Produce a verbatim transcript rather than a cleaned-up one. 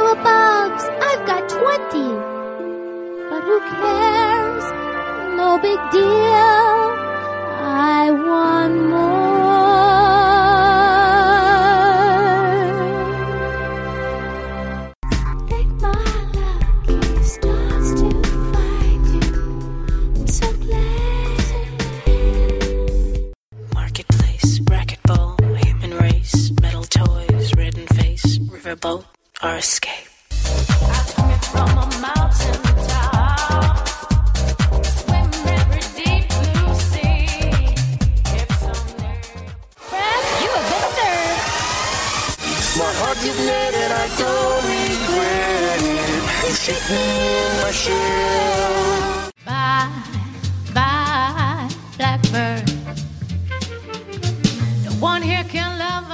bugs. I've got twenty. But who cares? No big deal. I want more. Think my lucky stars to find you. I'm so glad. Marketplace, racquetball, human race, metal toys, red in face, riverboat, our escape. I took it from a mountain top, swim every deep blue sea. If someday You have been served. My heart is made and I don't regret it. You shake me in my shell. Bye, bye, blackbird. no one here can love